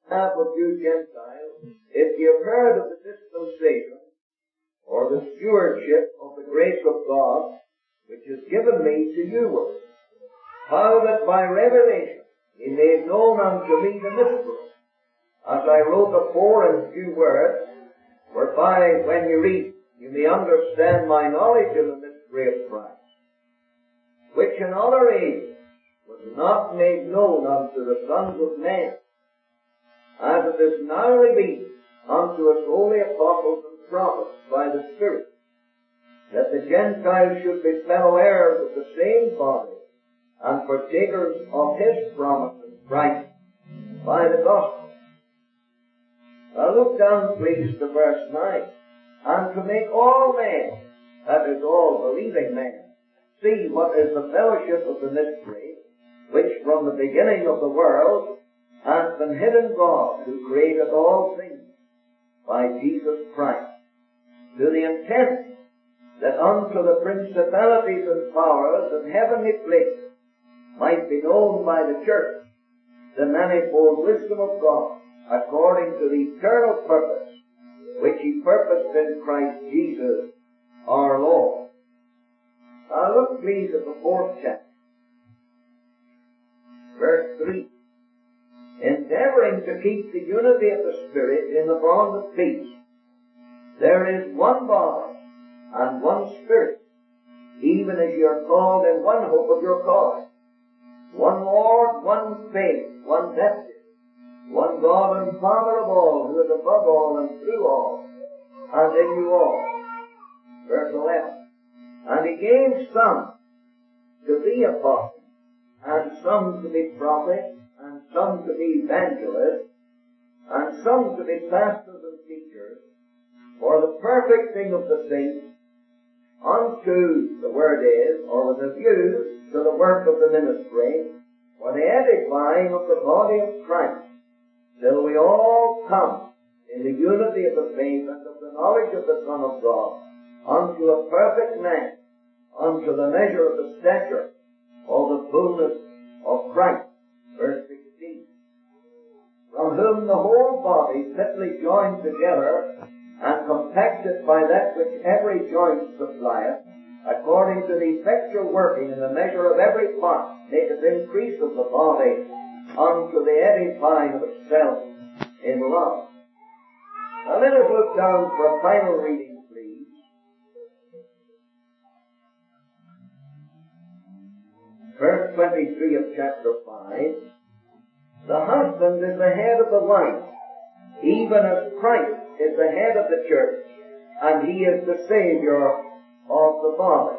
Half of you Gentiles, if you've heard of the dispensation or the stewardship of the grace of God, which is given me to you, how that by revelation he made known unto me the mystery, as I wrote afore in few words, whereby when you read, you may understand my knowledge in the mystery of Christ, which in other ages was not made known unto the sons of men, as it is now revealed unto us holy apostles and prophets by the Spirit, that the Gentiles should be fellow heirs of the same body, and partakers of his promise in Christ by the gospel. Now look down please to verse 9. And to make all men, that is all believing men, see what is the fellowship of the mystery, which from the beginning of the world hath been hid in God, who created all things by Jesus Christ, to the intent that unto the principalities and powers in heavenly places might be known by the church the manifold wisdom of God, according to the eternal purpose which he purposed in Christ Jesus our Lord. Now look please at the 4th chapter, verse 3. Endeavoring to keep the unity of the Spirit in the bond of peace. There is one body and one Spirit, even as you are called in one hope of your calling. One Lord, one faith, one baptism, one God and Father of all, who is above all and through all, and in you all. Verse 11. And he gave some to be apostles, and some to be prophets, and some to be evangelists, and some to be pastors and teachers, for the perfecting of the saints, unto, the word is, or with a view to the work of the ministry, for the edifying of the body of Christ, till we all come in the unity of the faith and of the knowledge of the Son of God, unto a perfect man, unto the measure of the stature of the fullness of Christ. Verse 16. From whom the whole body fitly joined together and compacted by that which every joint supplieth, according to the effectual working in the measure of every part, maketh increase of the body unto the edifying of itself in love. Now let us look down for a final reading, please. Verse 23 of chapter 5. The husband is the head of the wife, even as Christ is the head of the church, and he is the Savior of the body.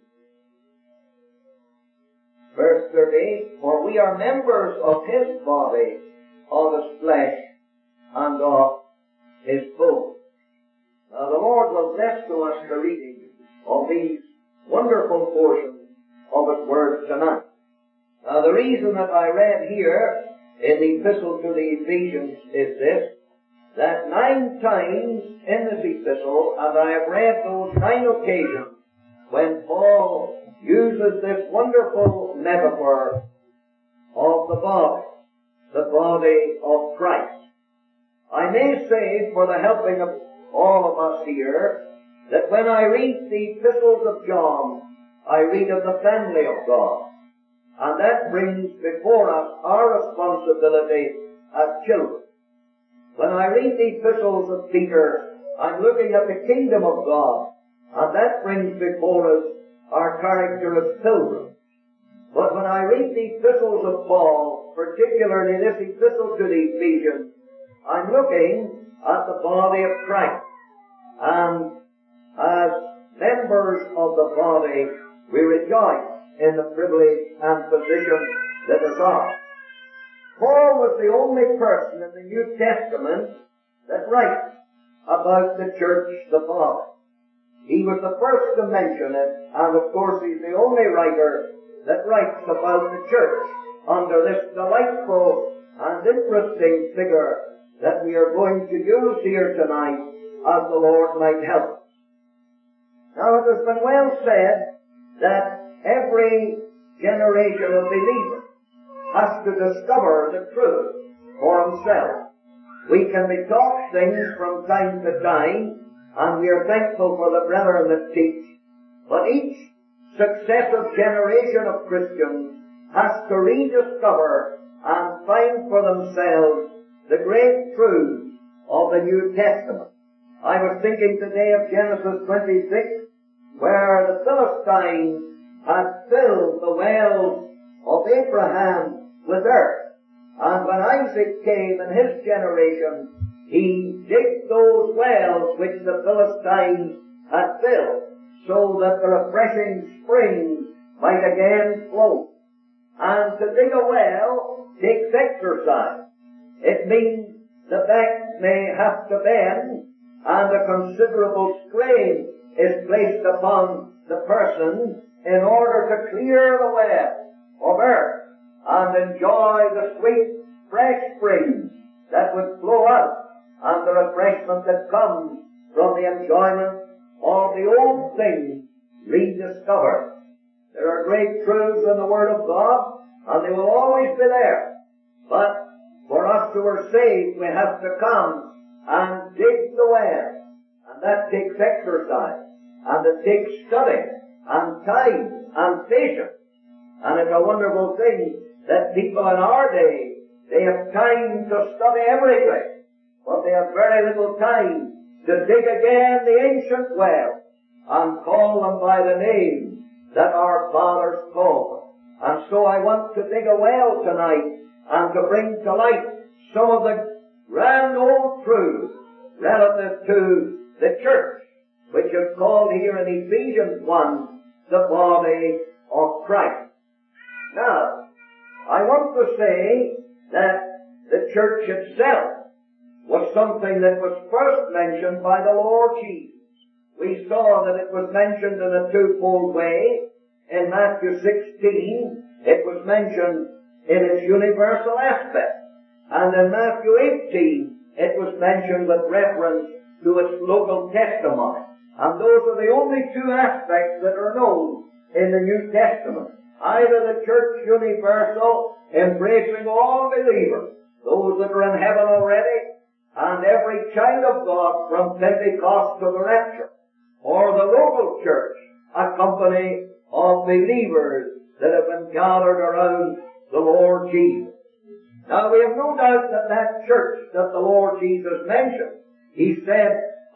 Verse 38, for we are members of his body, of his flesh, and of his bone. Now the Lord will bless to us the reading of these wonderful portions of his word tonight. Now the reason that I read here in the epistle to the Ephesians is this, that 9 times in this epistle, as I have read those 9 occasions when Paul uses this wonderful metaphor of the body of Christ. I may say, for the helping of all of us here, that when I read the epistles of John, I read of the family of God. And that brings before us our responsibility as children. When I read the epistles of Peter, I'm looking at the kingdom of God, and that brings before us our character as pilgrims. But when I read the epistles of Paul, particularly this epistle to the Ephesians, I'm looking at the body of Christ. And as members of the body, we rejoice in the privilege and position that is ours. Paul was the only person in the New Testament that writes about the church, the body. He was the first to mention it, and of course he's the only writer that writes about the church under this delightful and interesting figure that we are going to use here tonight as the Lord might help us. Now it has been well said that every generation of believers has to discover the truth for himself. We can be taught things from time to time, and we are thankful for the brethren that teach. But each successive generation of Christians has to rediscover and find for themselves the great truths of the New Testament. I was thinking today of Genesis 26, where the Philistines had filled the wells of Abraham with earth. And when Isaac came in his generation, he digged those wells which the Philistines had filled, so that the refreshing springs might again flow. And to dig a well takes exercise. It means the back may have to bend, and a considerable strain is placed upon the person in order to clear the well of earth and enjoy the sweet, fresh springs that would flow out, and the refreshment that comes from the enjoyment of the old things rediscovered. There are great truths in the Word of God, and they will always be there. But for us who are saved, we have to come and dig the well. And that takes exercise, and it takes study, and time, and patience. And it's a wonderful thing that people in our day, they have time to study everything, but they have very little time to dig again the ancient well and call them by the name that our fathers called them. And so I want to dig a well tonight and to bring to light some of the grand old truths relative to the church, which is called here in Ephesians 1, the body of Christ. Now, I want to say that the church itself was something that was first mentioned by the Lord Jesus. We saw that it was mentioned in a twofold way. In Matthew 16, it was mentioned in its universal aspect. And in Matthew 18, it was mentioned with reference to its local testimony. And those are the only two aspects that are known in the New Testament. Either the church universal, embracing all believers, those that are in heaven already, and every child of God from Pentecost to the rapture, or the local church, a company of believers that have been gathered around the Lord Jesus. Now we have no doubt that that church that the Lord Jesus mentioned, He said,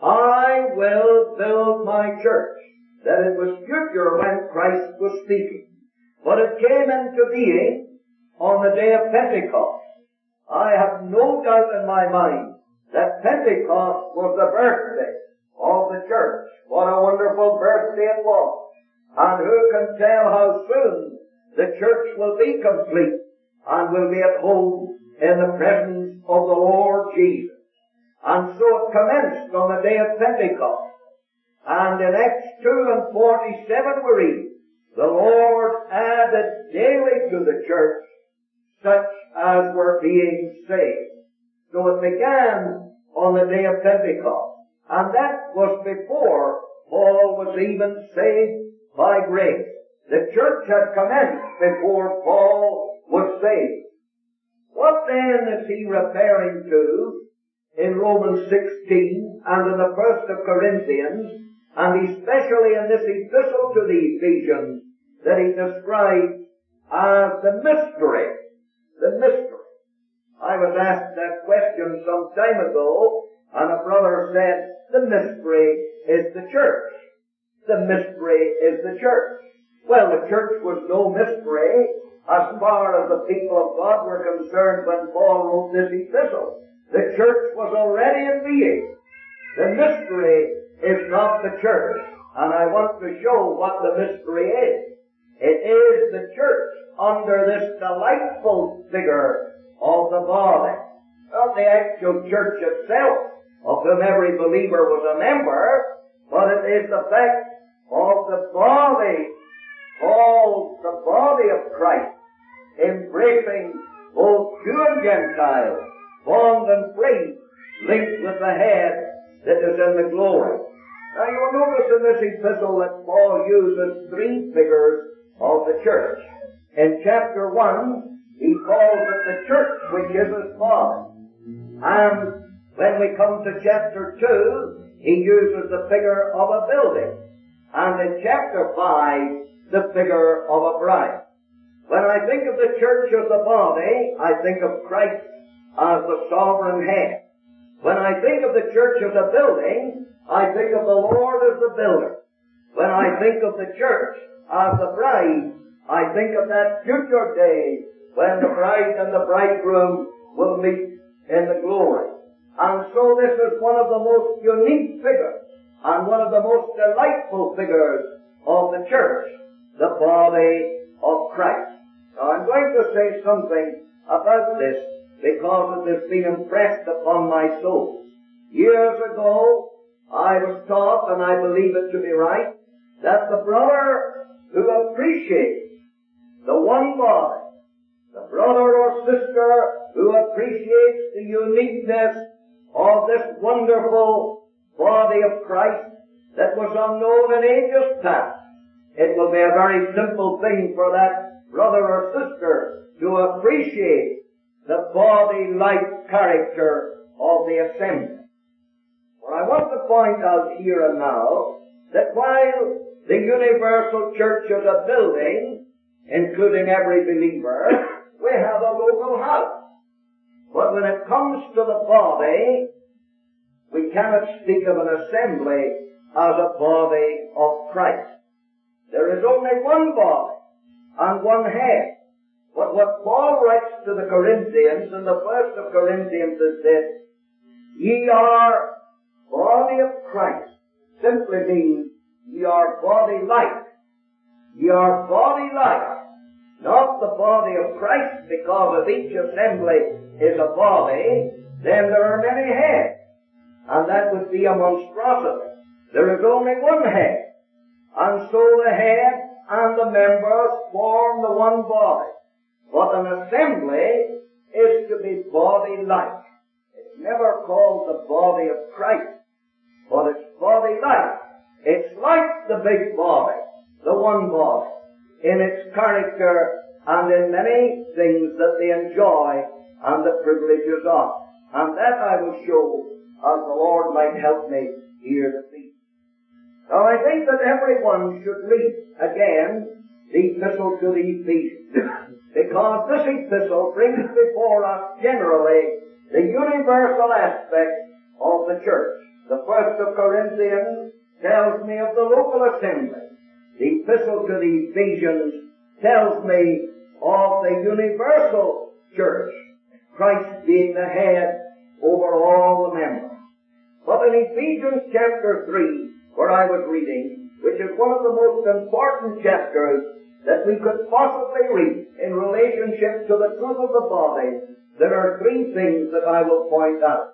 I will build my church. That it was future when Christ was speaking. But it came into being on the day of Pentecost. I have no doubt in my mind that Pentecost was the birthday of the church. What a wonderful birthday it was. And who can tell how soon the church will be complete and will be at home in the presence of the Lord Jesus. And so it commenced on the day of Pentecost. And in Acts 2:47 we read, the Lord added daily to the church such as were being saved. So it began on the day of Pentecost. And that was before Paul was even saved by grace. The church had commenced before Paul was saved. What then is he referring to in Romans 16 and in the 1st of Corinthians, and especially in this epistle to the Ephesians that he describes as the mystery? The mystery. I was asked that question some time ago, and a brother said, the mystery is the church. The mystery is the church. Well, the church was no mystery as far as the people of God were concerned when Paul wrote this epistle. The church was already in being. The mystery is not the church, and I want to show what the mystery is. It is the church under this delightful figure of the body. Not the actual church itself, of whom every believer was a member, but it is the fact of the body called the body of Christ, embracing both Jew and Gentile, bond and free, linked with the head that is in the glory. Now you will notice in this epistle that Paul uses three figures of the church. In chapter 1, he calls it the church which is his body. And when we come to chapter 2, he uses the figure of a building. And in chapter 5, the figure of a bride. When I think of the church as the body, I think of Christ as the sovereign head. When I think of the church as a building, I think of the Lord as the builder. When I think of the church as the bride, I think of that future day when the bride and the bridegroom will meet in the glory. And so this is one of the most unique figures and one of the most delightful figures of the church, the body of Christ. Now I'm going to say something about this because it has been impressed upon my soul. Years ago, I was taught, and I believe it to be right, that the brother who appreciates the one body, the brother or sister who appreciates the uniqueness of this wonderful body of Christ that was unknown in ages past, it will be a very simple thing for that brother or sister to appreciate the body-like character of the assembly. For I want to point out here and now that while the universal church is a building, including every believer, we have a local house. But when it comes to the body, we cannot speak of an assembly as a body of Christ. There is only one body and one head. But what Paul writes to the Corinthians in the first of Corinthians is this: ye are body of Christ. Simply means ye are body-like. Ye are body-like. Not the body of Christ, because if each assembly is a body, then there are many heads. And that would be a monstrosity. There is only one head. And so the head and the members form the one body. But an assembly is to be body-like. It's never called the body of Christ, but it's body-like. It's like the big body, the one body, in its character and in many things that they enjoy and the privileges of. And that I will show as the Lord might help me here this evening. Now I think that everyone should read again the epistle to the Ephesians, because this epistle brings before us generally the universal aspect of the church. The first of Corinthians tells me of the local assembly. The epistle to the Ephesians tells me of the universal church, Christ being the head over all the members. But in Ephesians chapter 3, where I was reading, which is one of the most important chapters that we could possibly read in relationship to the truth of the body, there are three things that I will point out.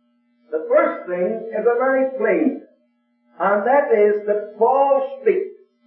The first thing is a very plain, and that is that Paul speaks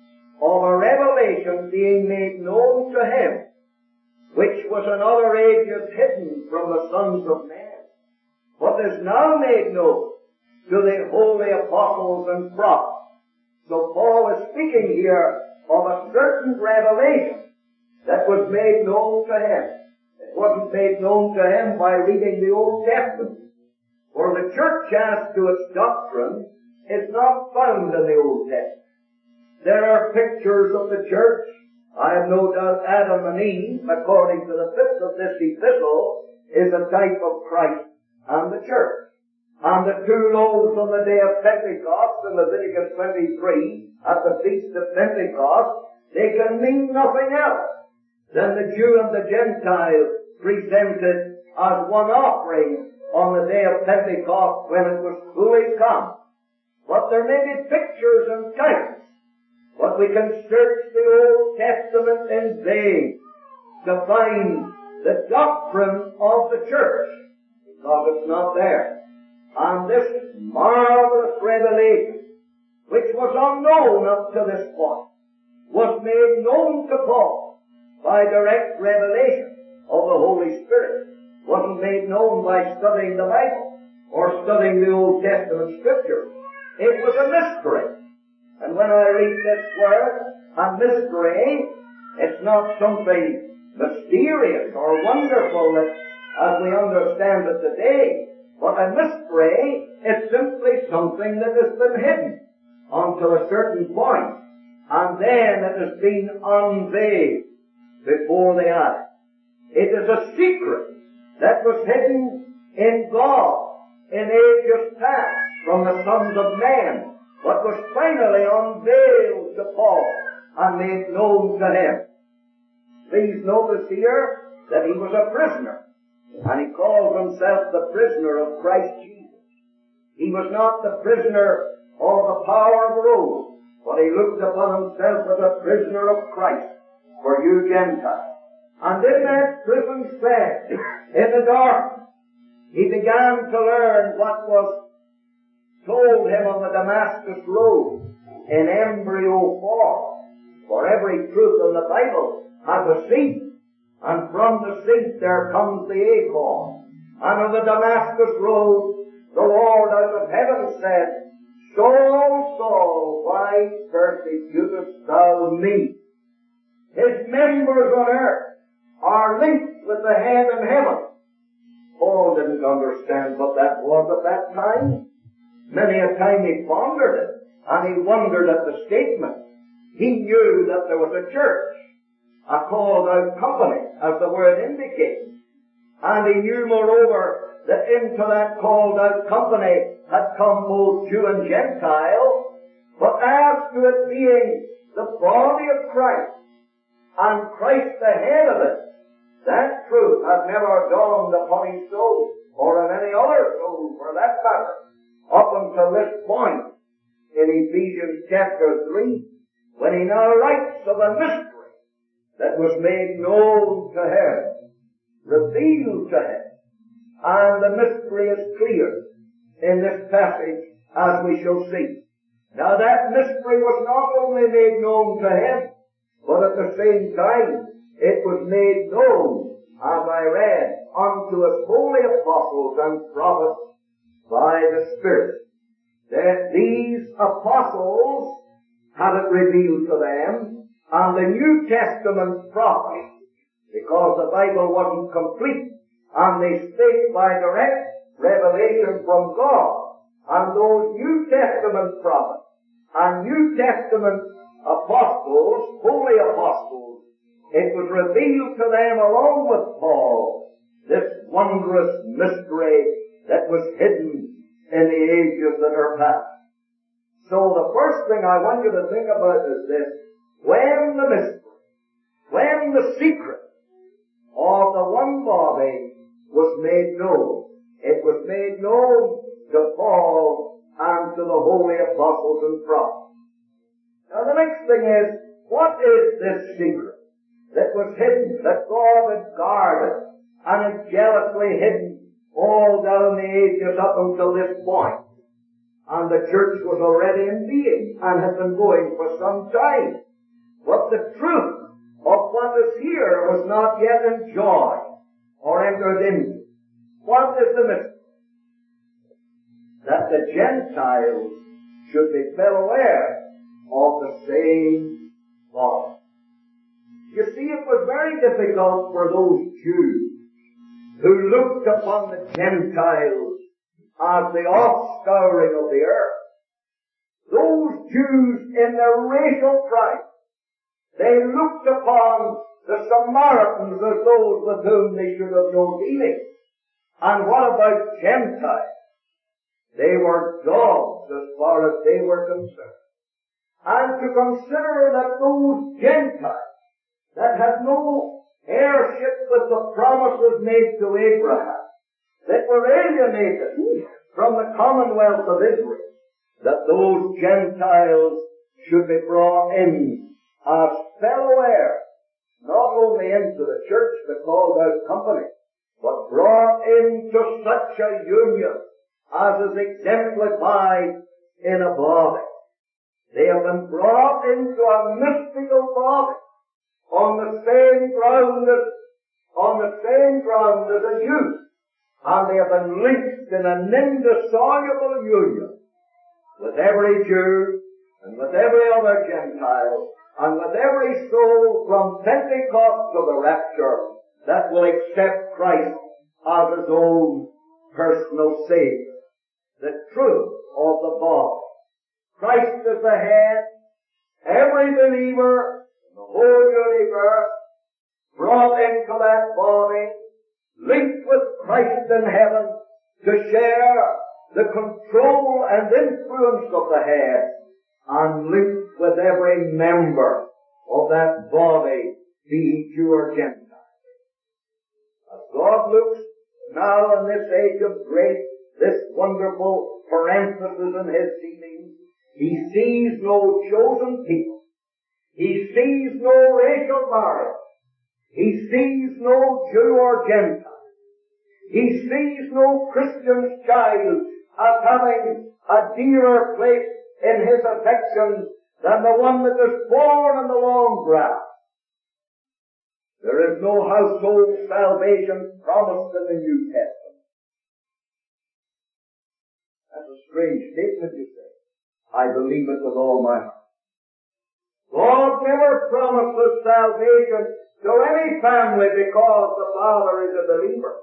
of a revelation being made known to him, which was in other ages hidden from the sons of men, but is now made known to the holy apostles and prophets. So Paul is speaking here of a certain revelation that was made known to him. It wasn't made known to him by reading the Old Testament, for the church as to its doctrine is not found in the Old Testament. There are pictures of the church. I have no doubt Adam and Eve, according to the fifth of this epistle, is a type of Christ and the church. And the two loaves on the day of Pentecost in Leviticus 23, at the feast of Pentecost, they can mean nothing else than the Jew and the Gentile presented as one offering on the day of Pentecost when it was fully come. But there may be pictures and types, but we can search the Old Testament in vain to find the doctrine of the church, because it's not there. And this marvelous revelation, which was unknown up to this point, was made known to Paul by direct revelation of the Holy Spirit. Wasn't made known by studying the Bible or studying the Old Testament Scripture. It was a mystery. And when I read this word, a mystery, it's not something mysterious or wonderful that as we understand it today. But a mystery is simply something that has been hidden until a certain point, and then it has been unveiled before the eye. It is a secret that was hidden in God in ages past from the sons of men, but was finally unveiled to Paul and made known to him. Please notice here that he was a prisoner, and he called himself the prisoner of Christ Jesus. He was not the prisoner of the power of Rome, but he looked upon himself as a prisoner of Christ for you Gentiles. And in that prison cell, in the dark, he began to learn what was told him on the Damascus Road in embryo form. For every truth in the Bible has a seed, and from the seed there comes the acorn. And on the Damascus Road, the Lord out of heaven said, Saul, Saul, why persecutest thou me? His members on earth are linked with the head in heaven. Paul didn't understand what that was at that time. Many a time he pondered it, and he wondered at the statement. He knew that there was a church, a called out company, as the word indicates. And he knew moreover that into that called out company had come both Jew and Gentile. But as to it being the body of Christ, and Christ the head of it, that truth had never dawned upon his soul, or on any other soul for that matter, up until this point in Ephesians chapter 3, when he now writes of a mystery that was made known to him, revealed to him. And the mystery is clear in this passage, as we shall see. Now that mystery was not only made known to him, but at the same time, it was made known, as I read, unto us holy apostles and prophets by the Spirit. That these apostles had it revealed to them, and the New Testament prophets, because the Bible wasn't complete, and they spake by direct revelation from God, and those New Testament prophets and New Testament apostles, holy apostles, it was revealed to them along with Paul, this wondrous mystery that was hidden in the ages that are past. So the first thing I want you to think about is this: when the mystery, when the secret of the one body was made known, it was made known to Paul and to the holy apostles and prophets. Now the next thing is, what is this secret that was hidden, that God had guarded and had jealously hidden all down the ages up until this point? And the church was already in being and had been going for some time. But the truth of what is here was not yet enjoyed or entered into. What is the mystery? That the Gentiles should be fellow heirs of the same body. You see, it was very difficult for those Jews who looked upon the Gentiles as the offscouring of the earth. Those Jews in their racial pride, they looked upon the Samaritans as those with whom they should have no dealing. And what about Gentiles? They were dogs as far as they were concerned. And to consider that those Gentiles that had no heirship with the promises made to Abraham, that were alienated from the commonwealth of Israel, that those Gentiles should be brought in as fellow heirs, not only into the church, the called out company, but brought into such a union as is exemplified in a body. They have been brought into a mystical body on the same ground as a Jew, and they have been linked in an indissoluble union with every Jew and with every other Gentile and with every soul from Pentecost to the rapture that will accept Christ as his own personal Savior. The truth of the body. Christ is the head. Every believer in the whole universe brought into that body, linked with Christ in heaven to share the control and influence of the head, and linked with every member of that body, be he Jew or Gentile. As God looks now in this age of grace, this wonderful parenthesis in His dealings, He sees no chosen people. He sees no racial barrier. He sees no Jew or Gentile. He sees no Christian child as having a dearer place in His affections than the one that is born in the long grass. There is no household salvation promised in the New Testament. That's a strange statement, you say. I believe it with all my heart. God never promises salvation to any family because the father is a believer.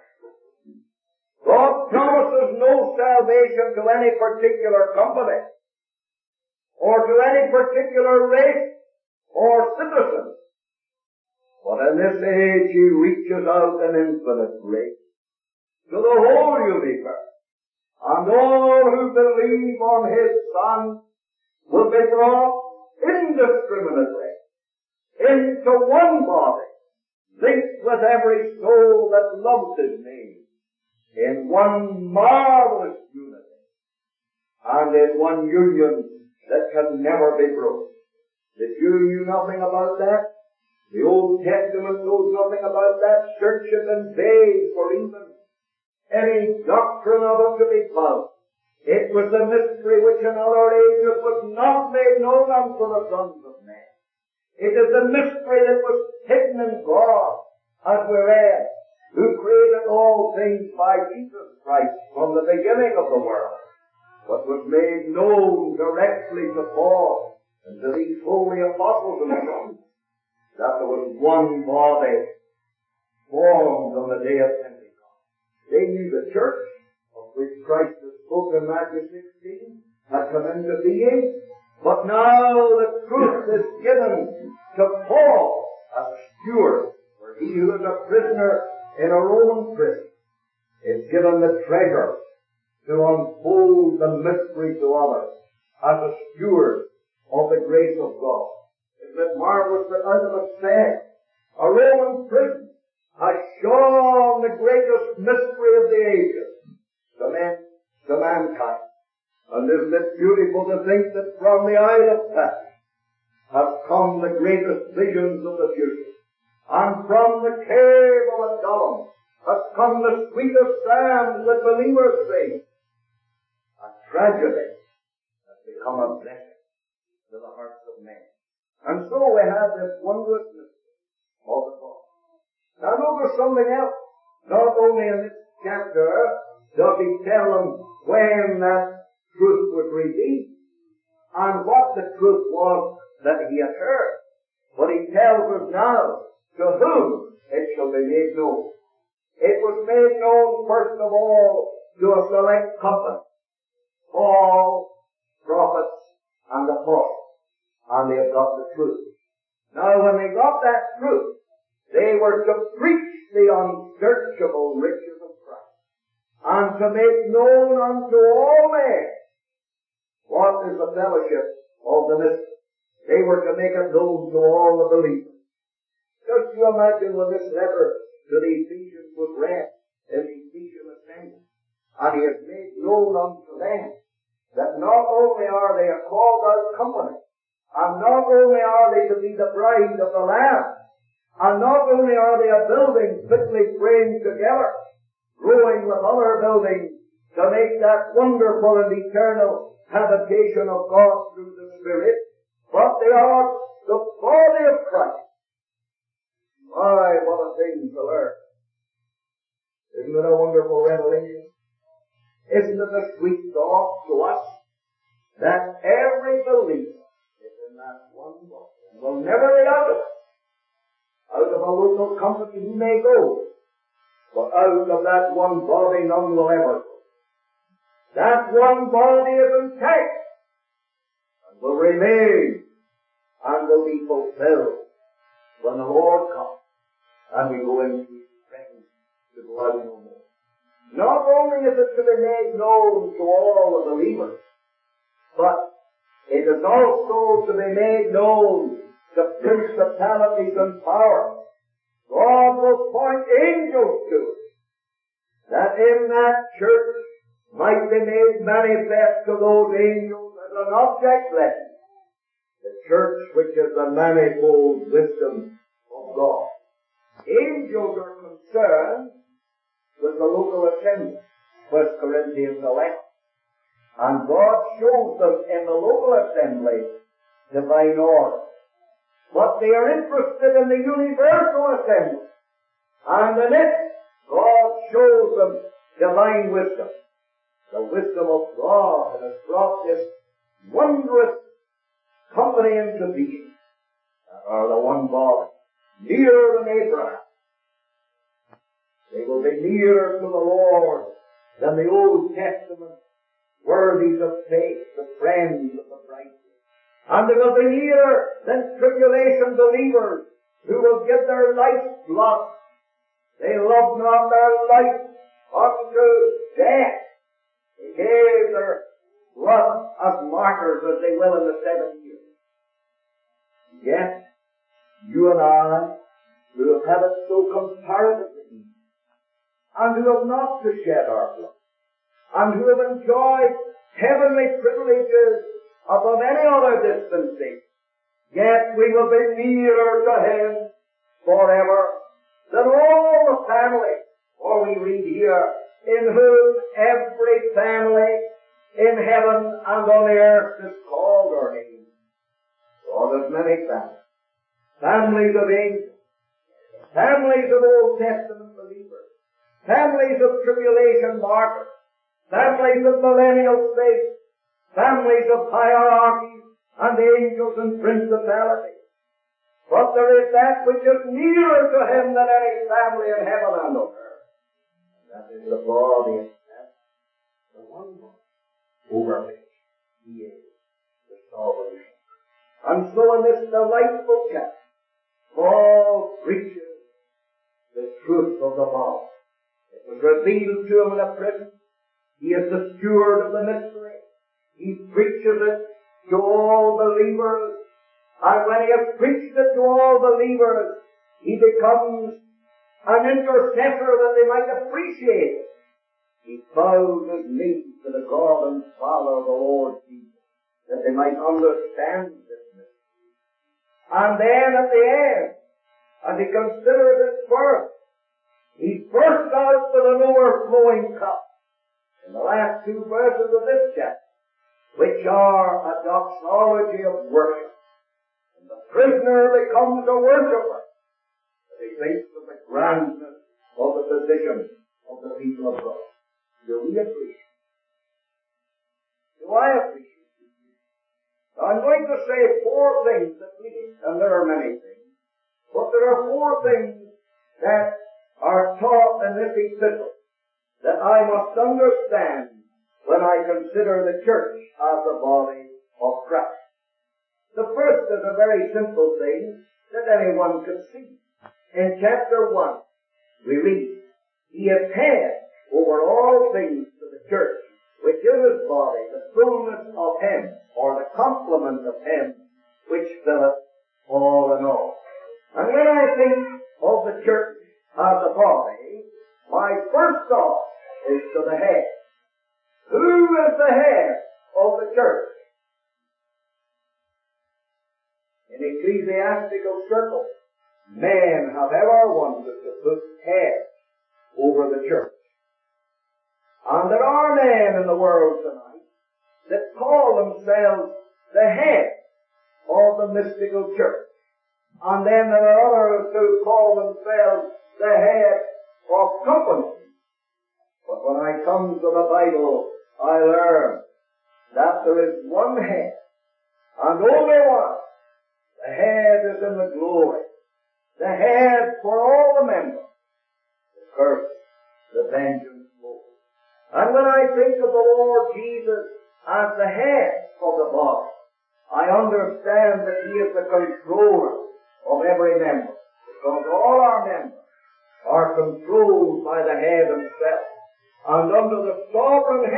God promises no salvation to any particular company, or to any particular race or citizen. But in this age He reaches out in infinite grace to the whole universe, and all who believe on His Son will be brought indiscriminately into one body, linked with every soul that loves His name, in one marvelous unity, and in one union that can never be broken. The Jew knew nothing about that. The Old Testament knows nothing about that. Search it in vain for even any doctrine of it to be found. It was the mystery which in other ages was not made known unto the sons of men. It is the mystery that was hidden in God, as we read, who created all things by Jesus Christ from the beginning of the world, but was made known directly to Paul and to these holy apostles and prophets, that there was one body formed on the day of Pentecost. They knew the church, of which Christ has spoken in Matthew 16, had come into being, but now the truth is given to Paul as a steward, for he who is a prisoner in a Roman prison is given the treasure to unfold the mystery to others as a steward of the grace of God. Isn't it marvelous that out of a cell, a Roman prison, has shown the greatest mystery of the ages to mankind. And isn't it beautiful to think that from the Isle of Patmos have come the greatest visions of the future, and from the cave of Adullam has come the sweetest psalms that believers sing. A tragedy has become a blessing to the hearts of men. And so we have this wondrous mystery of the Lord. Now notice something else. Not only in this chapter does He tell them when that truth was revealed and what the truth was that He had heard, but He tells us now to whom it shall be made known. It was made known first of all to a select company, Paul, prophets, and apostles, and they had got the truth. Now when they got that truth, they were to preach the unsearchable riches of Christ, and to make known unto all men what is the fellowship of the mystery. They were to make it known to all the believers. Just you imagine when this letter to the Ephesians was read in the Ephesian assembly, and He has made known unto them that not only are they a called out company, and not only are they to be the bride of the Lamb, and not only are they a building fitly framed together, growing with other buildings to make that wonderful and eternal habitation of God through the Spirit, but they are the body of Christ. My, what a thing to learn. Isn't it a wonderful revelation? Isn't it a sweet thought to us that every believer is in that one body and will never be out of it? Out of a local company he may go, but out of that one body none will ever go. That one body is intact and will remain and will be fulfilled when the Lord comes and we go into His presence to go out no more. Not only is it to be made known to all the believers, but it is also to be made known to principalities and powers. God will point angels to it, that in that church might be made manifest to those angels as an object lesson, the church which is the manifold wisdom of God. Angels are concerned with the local assembly, 1 Corinthians 11. And God shows them in the local assembly divine order. But they are interested in the universal assembly. And in it, God shows them divine wisdom. The wisdom of God that has brought this wondrous company into being, that are the one body, nearer than Abraham. They will be nearer to the Lord than the Old Testament worthies of faith, the friends of the righteous. And they will be nearer than tribulation believers who will give their life's blood. They loved not their life unto death. They gave their blood as martyrs as they will in the 7 years. Yet, you and I, who have had it so comparatively easy, and who have not to shed our blood, and who have enjoyed heavenly privileges above any other dispensation, yet we will be nearer to Him forever than all the family. For we read here, in whom every family in heaven and on earth is called her name. God has many families. Families of angels, families of Old Testament believers, families of tribulation martyrs, families of millennial saints, families of hierarchies and angels and principalities. But there is that which is nearer to Him than any family in heaven and on earth. That is the body, the one body, over which He is the sovereign. And so in this delightful chapter, Paul preaches the truth of the body. It was revealed to him in a prison. He is the steward of the mystery. He preaches it to all believers. And when he has preached it to all believers, he becomes an intercessor that they might appreciate it. He bows his knees to the God and Father of the Lord Jesus, that they might understand this mystery. And then at the end, as he considers it first, he bursts out with an overflowing cup in the last 2 verses of this chapter, which are a doxology of worship. And the prisoner becomes a worshipper as he thinks of the grandness of the position of the people of God. Do we appreciate? Do I appreciate? Now I'm going to say 4 things at least, and there are many things, but there are 4 things that are taught in this epistle that I must understand when I consider the church as the body of Christ. The first is a very simple thing that anyone can see. In chapter 1, we read, He is head over all things to the church, which is His body, the fullness of Him, or the complement of Him, which filleth all in all. And when I think of the church as a body, my first thought is to the head. Who is the head of the church? In ecclesiastical circles, men have ever wanted to put heads over the church. And there are men in the world tonight that call themselves the head of the mystical church. And then there are others who call themselves the head of company. But when I come to the Bible, I learn that there is one head, and only one. The head is in the glory. The head for all the members. The first the vengeance flows. And when I think of the Lord Jesus as the head of the body, I understand that He is the controller of every member, because all our members are controlled by the head Himself, and under the sovereign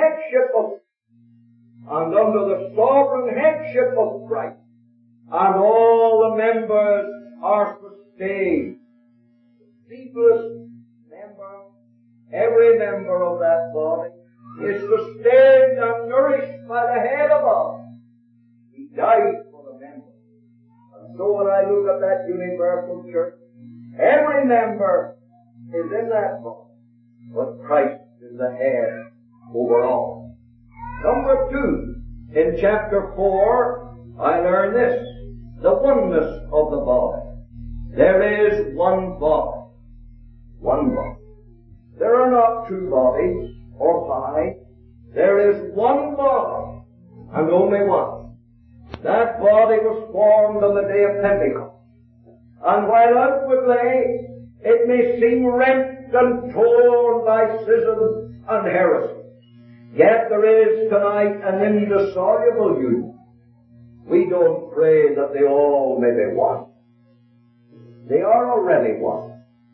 headship of Christ, and all the members are sustained. The feeblest member, every member of that body, is sustained and nourished by the head above. He died for the member. And so when I look at that universal church, every member is in that body, but Christ is the head over all. Number 2, in chapter 4, I learn this, the oneness of the body. There is one body. One body. There are not 2 bodies or 5. There is one body, and only one. That body was formed on the day of Pentecost. And while outwardly it may seem rent and torn by schism and heresy, yet there is tonight an indissoluble union. We don't pray that they all may be one. They are already one.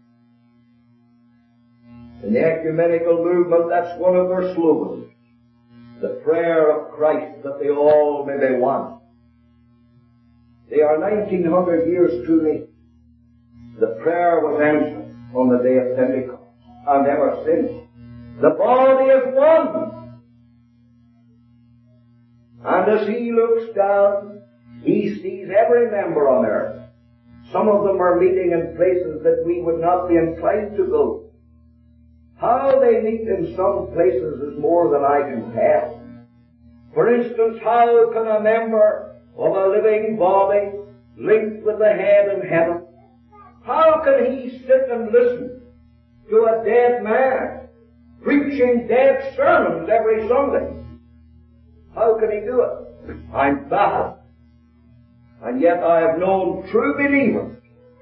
In the ecumenical movement, that's one of their slogans. The prayer of Christ that they all may be one. They are 1900 years too late. The prayer was answered on the day of Pentecost, and ever since. The body is one. And as He looks down, He sees every member on earth. Some of them are meeting in places that we would not be inclined to go. How they meet in some places is more than I can tell. For instance, how can a member of a living body linked with the head in heaven, how can he sit and listen to a dead man preaching dead sermons every Sunday? How can he do it? I'm baffled. And yet I have known true believers,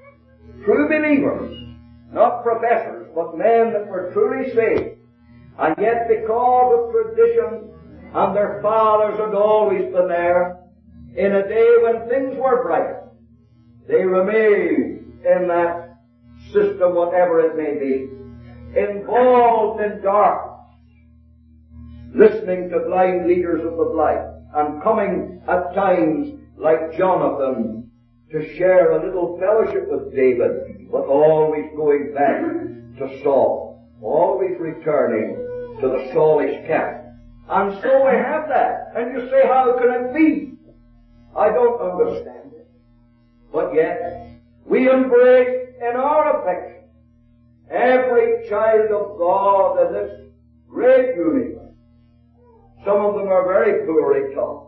not professors, but men that were truly saved, and yet because of tradition and their fathers had always been there, in a day when things were bright, they remained in that system, whatever it may be, involved in darkness, listening to blind leaders of the blind, and coming at times like Jonathan to share a little fellowship with David, but always going back to Saul, always returning to the Saulish camp. And so we have that. And you say, how can it be? I don't understand it. But yet, we embrace in our affection every child of God in this great universe. Some of them are very poorly taught.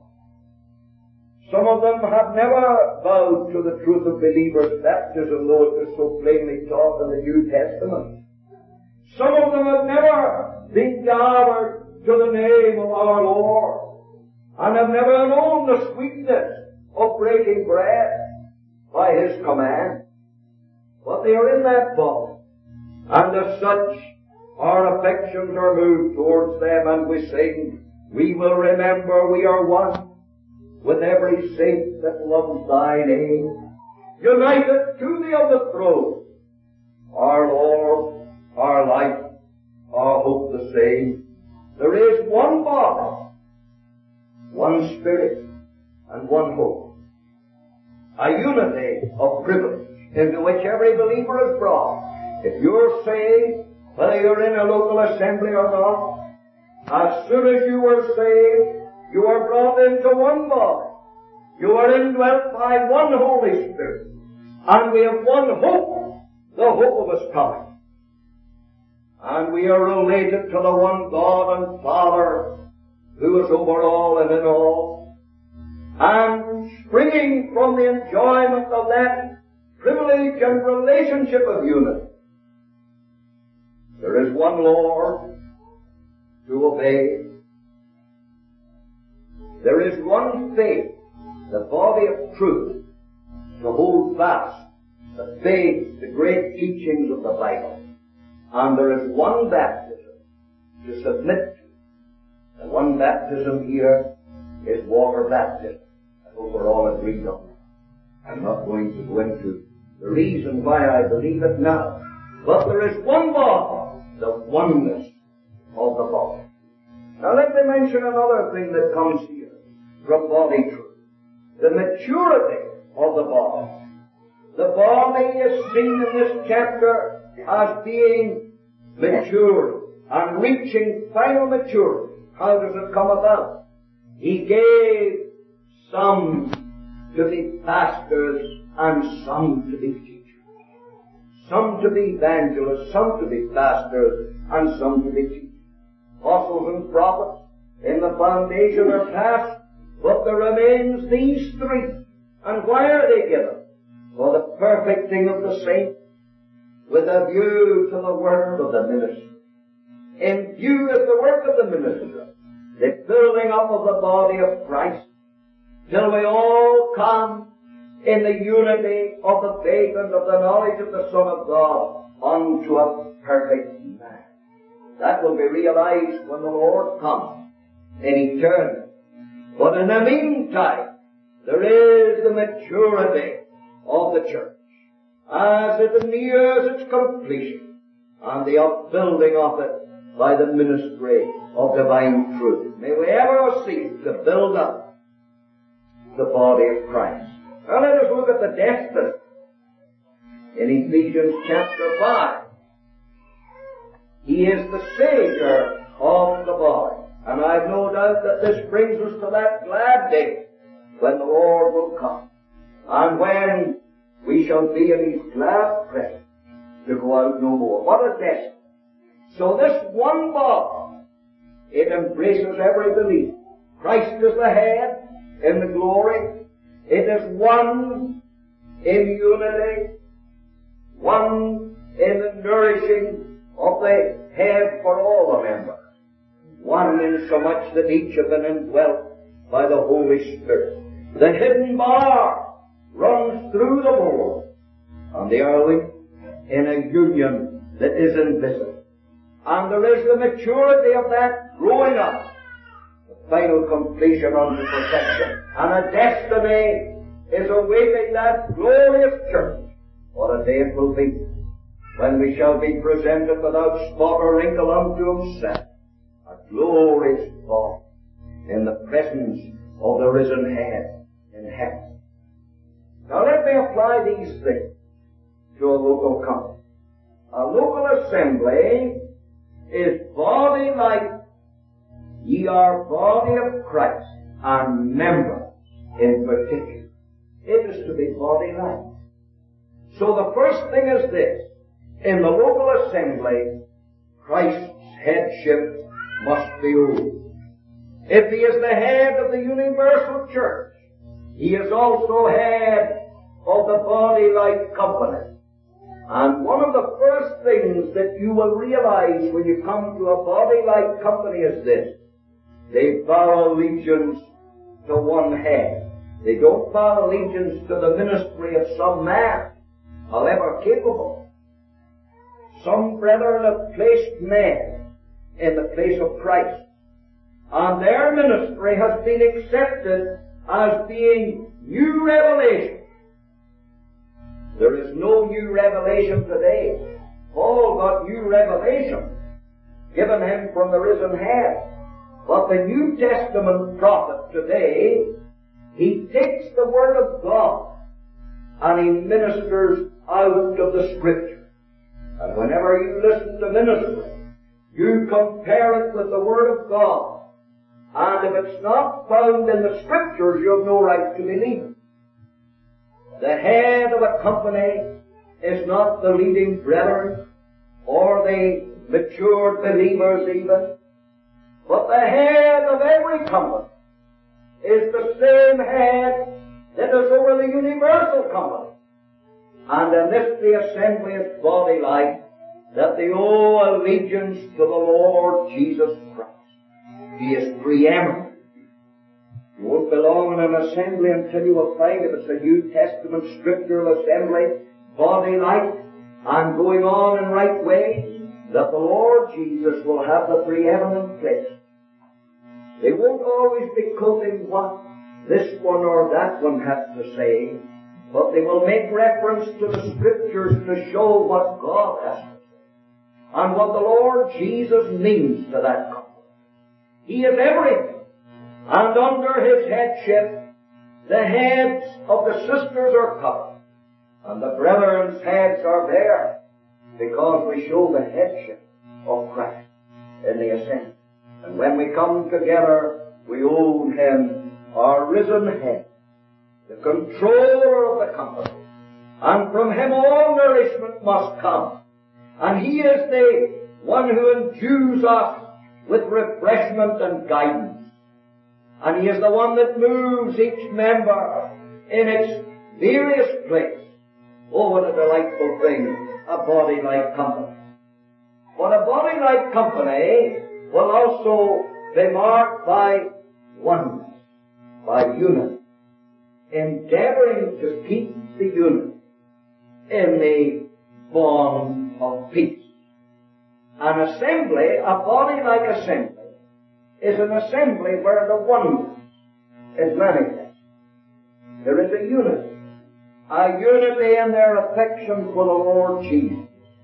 Some of them have never bowed to the truth of believers' baptism, though it is so plainly taught in the New Testament. Some of them have never been gathered to the name of our Lord, and have never known the sweetness of breaking bread by His command. But they are in that body, and as such, our affections are moved towards them, and we sing, we will remember we are one with every saint that loves Thy name, united to Thee on the throne, our Lord, our life, our hope the same. There is one body, one Spirit, and one hope. A unity of privilege into which every believer is brought. If you're saved, whether you're in a local assembly or not, as soon as you are saved, you are brought into one body. You are indwelt by one Holy Spirit. And we have one hope, the hope of His coming. And we are related to the one God and Father who is over all and in all. And springing from the enjoyment of that privilege and relationship of unity, there is one Lord to obey. There is one faith, the body of truth, to hold fast, the faith, the great teachings of the Bible. And there is one baptism, to submit to. The one baptism here is water baptism. I hope we're all agreed on that. I'm not going to go into the reason why I believe it now. But there is one body, the oneness of the body. Now let me mention another thing that comes here from body truth. The maturity of the body. The body is seen in this chapter as being mature and reaching final maturity. How does it come about? He gave some to be pastors and some to be teachers. Some to be evangelists, some to be pastors, and some to be teachers. Apostles and prophets in the foundation are past, but there remains these three. And why are they given? For the perfecting of the saints, with a view to the work of the ministry. In view of the work of the ministry, the building up of the body of Christ, till we all come in the unity of the faith and of the knowledge of the Son of God unto a perfect man. That will be realized when the Lord comes in eternity. But in the meantime, there is the maturity of the church as it nears its completion and the upbuilding of it by the ministry of divine truth. May we ever seek to build up the body of Christ. Now let us look at the destiny in Ephesians chapter 5. He is the Savior of the body. And I've no doubt that this brings us to that glad day when the Lord will come. And when we shall be in His glad presence to go out no more. What a destiny. So this one body, it embraces every believer. Christ is the head in the glory. It is one in unity, one in the nourishing of the head for all the members, one in so much that each have been indwelt by the Holy Spirit. The hidden bar runs through the bone, and they are linked in a union that is invisible. And there is the maturity of that growing up, the final completion unto perfection. And a destiny is awaiting that glorious church. What a day it will be when we shall be presented without spot or wrinkle unto Himself, a glorious body in the presence of the risen head in heaven. Now let me apply these things to a local company. A local assembly is body like ye are body of Christ, and members in particular. It is to be body like. So the first thing is this. In the local assembly, Christ's headship must be ruled. If He is the head of the universal church, He is also head of the body-like company. And one of the first things that you will realize when you come to a body-like company is this. They vow allegiance to one head. They don't vow allegiance to the ministry of some man, however capable. Some brethren have placed men in the place of Christ, and their ministry has been accepted as being new revelation. There is no new revelation today. Paul got new revelation given him from the risen head. But the New Testament prophet today, he takes the Word of God and he ministers out of the Scripture. And whenever you listen to ministry, you compare it with the Word of God. And if it's not found in the Scriptures, you have no right to believe it. The head of a company is not the leading brethren or the matured believers even, but the head of every company is the same head that is over the universal company. And in this the assembly is body like, that they owe allegiance to the Lord Jesus Christ. He is preeminent. You won't belong in an assembly until you will find, if it's a New Testament scriptural assembly, body like, and going on in right ways, that the Lord Jesus will have the preeminent place. They won't always be quoting what this one or that one has to say, but they will make reference to the Scriptures to show what God has to say and what the Lord Jesus means to that company. He is everything, and under His headship the heads of the sisters are covered, and the brethren's heads are bare, because we show the headship of Christ in the assembly. And when we come together, we own Him, our risen head, the controller of the company. And from Him all nourishment must come. And He is the one who endues us with refreshment and guidance. And He is the one that moves each member in its various place. Oh, what a delightful thing, a body-like company. But a body-like company will also be marked by oneness, by unity, endeavoring to keep the unity in the bond of peace. An assembly, a body-like assembly, is an assembly where the oneness is manifest. There is a unity in their affection for the Lord Jesus.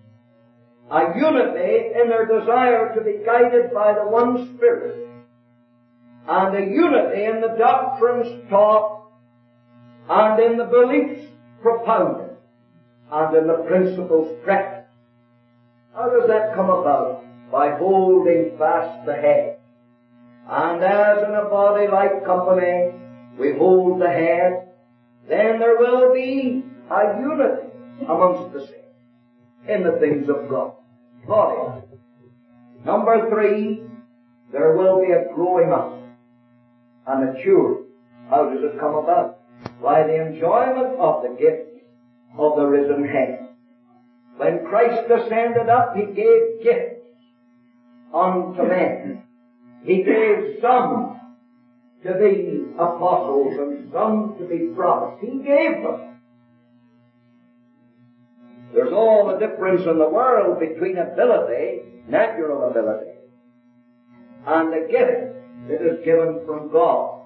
A unity in their desire to be guided by the one Spirit. And a unity in the doctrines taught, and in the beliefs propounded, and in the principles practiced. How does that come about? By holding fast the head. And as in a body-like company, we hold the head, then there will be a unity amongst the saints in the things of God. Body. Number 3, there will be a growing up, a maturity. How does it come about? By the enjoyment of the gift of the risen head. When Christ ascended up, He gave gifts unto men. He gave some to be apostles and some to be prophets. He gave them. There's all the difference in the world between ability, natural ability, and the gift that is given from God.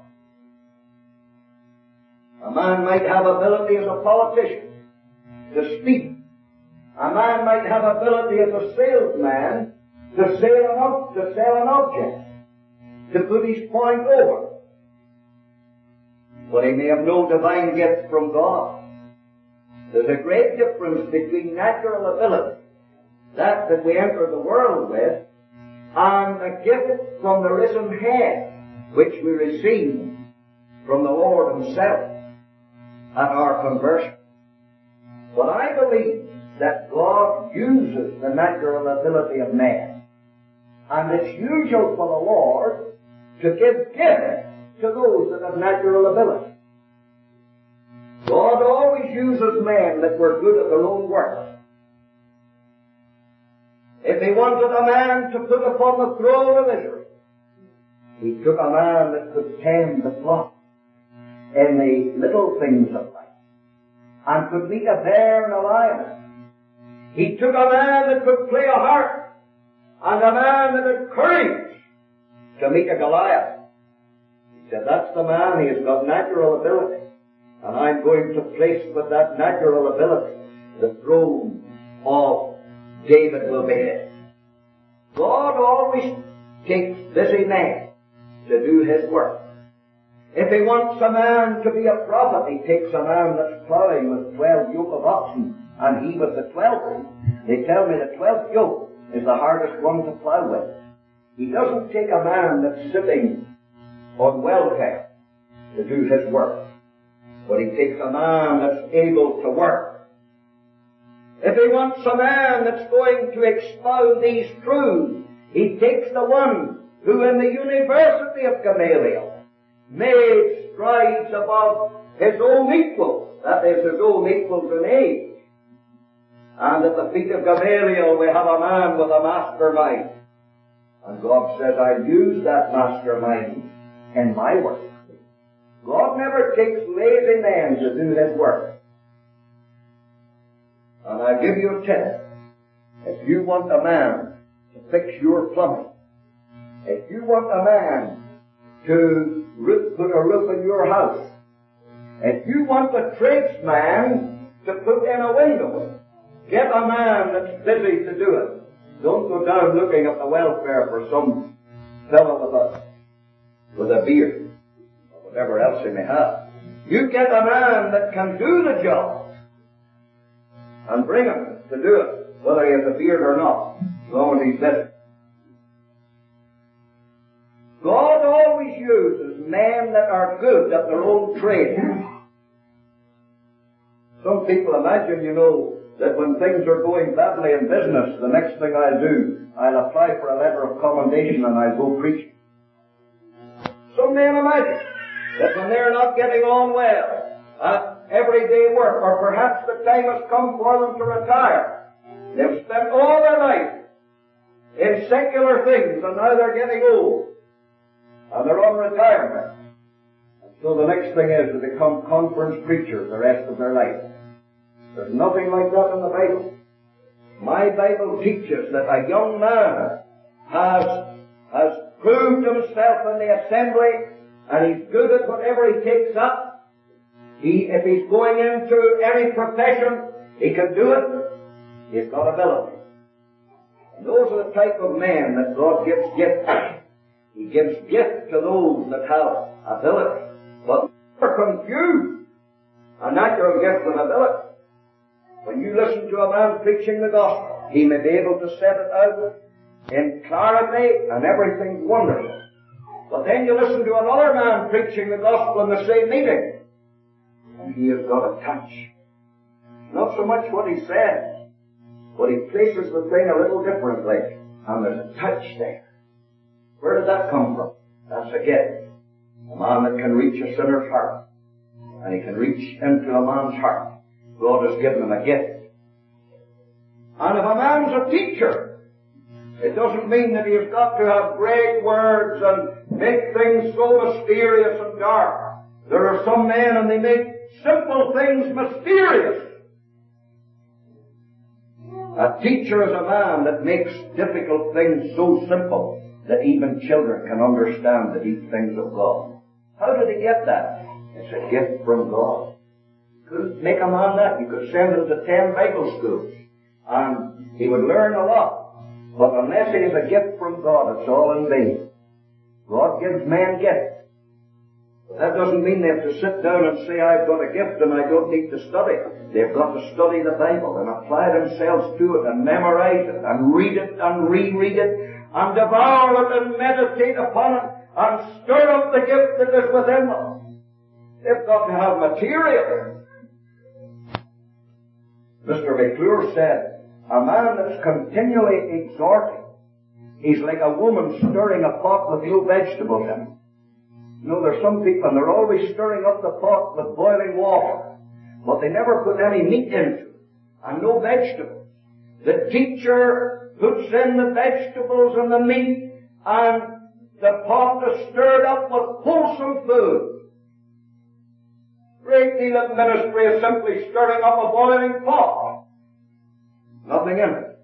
A man might have ability as a politician to speak. A man might have ability as a salesman to sell an object, to put his point over. But he may have no divine gift from God. There's a great difference between natural ability, that we enter the world with, and a gift from the risen head, which we receive from the Lord Himself at our conversion. But I believe that God uses the natural ability of man, and it's usual for the Lord to give gifts to those that have natural ability. God always uses men that were good at their own work. If He wanted a man to put upon the throne of Israel, He took a man that could tend the flock in the little things of life, and could meet a bear and a lion. He took a man that could play a harp, and a man that had courage to meet a Goliath. He said, that's the man, he has got natural ability. And I'm going to place with that natural ability the throne of David will be his. God always takes busy men to do His work. If He wants a man to be a prophet, He takes a man that's plowing with 12 yoke of oxen, and he with the 12th. They tell me the 12th yoke is the hardest one to plow with. He doesn't take a man that's sitting on welfare to do His work, but He takes a man that's able to work. If He wants a man that's going to expound these truths, He takes the one who in the University of Gamaliel made strides above his own equals, that is, his own equals in age. And at the feet of Gamaliel we have a man with a mastermind. And God says, I use that mastermind in my work. God never takes lazy men to do His work. And I give you a tip. If you want a man fix your plumbing, if you want a man to put a roof in your house, if you want a tradesman to put in a window, get a man that's busy to do it. Don't go down looking at the welfare for some fellow with a beard, or whatever else he may have. You get a man that can do the job, and bring him to do it, whether he has a beard or not, as long as he's busy. God always uses men that are good at their own trade. Some people imagine, that when things are going badly in business, the next thing I'll do, I'll apply for a letter of commendation and I'll go preaching. Some men imagine that when they're not getting on well at everyday work, or perhaps the time has come for them to retire, they've spent all their life in secular things and now they're getting old and they're on retirement. So the next thing is to become conference preachers the rest of their life. There's nothing like that in the Bible. My Bible teaches that a young man has proved himself in the assembly, and he's good at whatever he takes up. If he's going into any profession, he can do it. He's got ability. And those are the type of men that God gives gifts to. He gives gifts to those that have ability. But they're confused a natural gift with ability. When you listen to a man preaching the gospel, he may be able to set it out in clarity and everything's wonderful. But then you listen to another man preaching the gospel in the same meeting, and he has got a touch. Not so much what he says, but he places the thing a little differently, and there's a touch there. Where did that come from? That's a gift. A man that can reach a sinner's heart, and he can reach into a man's heart. God has given him a gift. And if a man's a teacher, it doesn't mean that he has got to have great words and make things so mysterious and dark. There are some men and they make simple things mysterious. A teacher is a man that makes difficult things so simple that even children can understand the deep things of God. How did he get that? It's a gift from God. You couldn't make a man that. You could send him to 10 Bible schools and he would learn a lot. But unless it is a gift from God, it's all in vain. God gives men gifts. But that doesn't mean they have to sit down and say, I've got a gift and I don't need to study. They've got to study the Bible and apply themselves to it and memorize it and read it and reread it and devour it and meditate upon it and stir up the gift that is within them. They've got to have material. Mr. McClure said, a man that's continually exhorting, he's like a woman stirring a pot with no vegetables in it. There's some people and they're always stirring up the pot with boiling water, but they never put any meat into it and no vegetables. The teacher puts in the vegetables and the meat, and the pot is stirred up with wholesome food. Great deal of ministry is simply stirring up a boiling pot. Nothing in it.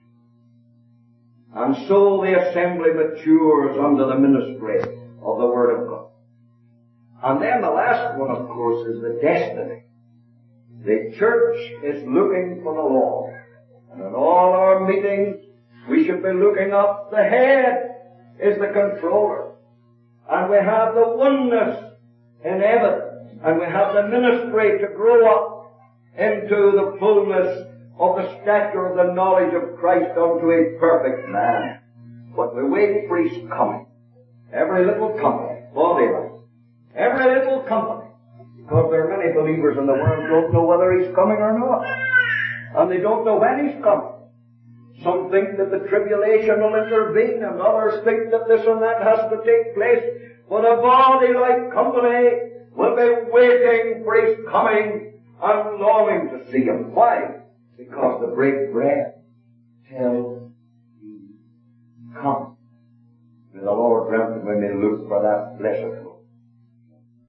And so the assembly matures under the ministry of the Word of God. And then the last one, of course, is the destiny. The church is looking for the Lord. And in all our meetings, we should be looking up. The head is the controller. And we have the oneness in evidence. And we have the ministry to grow up into the fullness of the stature of the knowledge of Christ unto a perfect man. But we wait for His coming. Every little company, body-wise, every little company, because there are many believers in the world who don't know whether He's coming or not. And they don't know when He's coming. Some think that the tribulation will intervene, and others think that this and that has to take place. But a body-like company will be waiting for His coming and longing to see Him. Why? Because the break bread till He comes. May the Lord grant that we may look for that blessed